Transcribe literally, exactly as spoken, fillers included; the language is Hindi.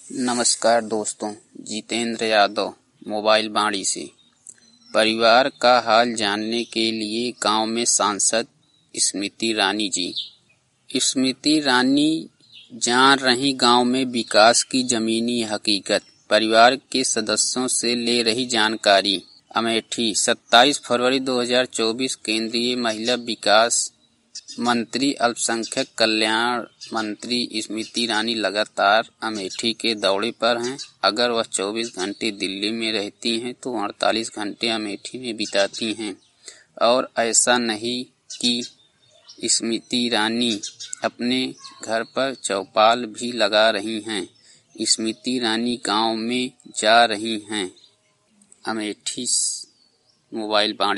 नमस्कार दोस्तों, जितेंद्र यादव मोबाइल बाड़ी से। परिवार का हाल जानने के लिए गांव में सांसद स्मृति ईरानी जी। स्मृति ईरानी जान रही गांव में विकास की जमीनी हकीकत, परिवार के सदस्यों से ले रही जानकारी। अमेठी सत्ताईस फरवरी दो हज़ार चौबीस। केंद्रीय महिला विकास मंत्री अल्पसंख्यक कल्याण मंत्री स्मृति ईरानी लगातार अमेठी के दौरे पर हैं। अगर वह चौबीस घंटे दिल्ली में रहती हैं तो अड़तालीस घंटे अमेठी में बिताती हैं। और ऐसा नहीं कि स्मृति ईरानी अपने घर पर चौपाल भी लगा रही हैं, स्मृति ईरानी गांव में जा रही हैं। अमेठी मोबाइल बाड़ी।